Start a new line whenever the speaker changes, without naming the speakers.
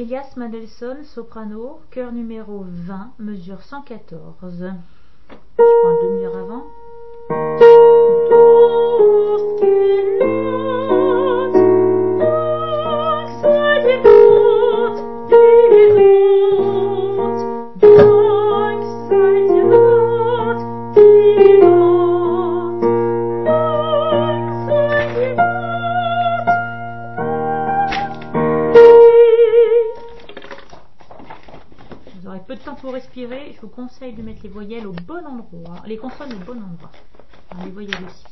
Elias Mendelssohn, soprano, chœur numéro 20, mesure 114. Je prends une demi-heure avant. Vous aurez peu de temps pour respirer. Je vous conseille de mettre les voyelles au bon endroit, les consonnes au bon endroit. Alors, les voyelles aussi.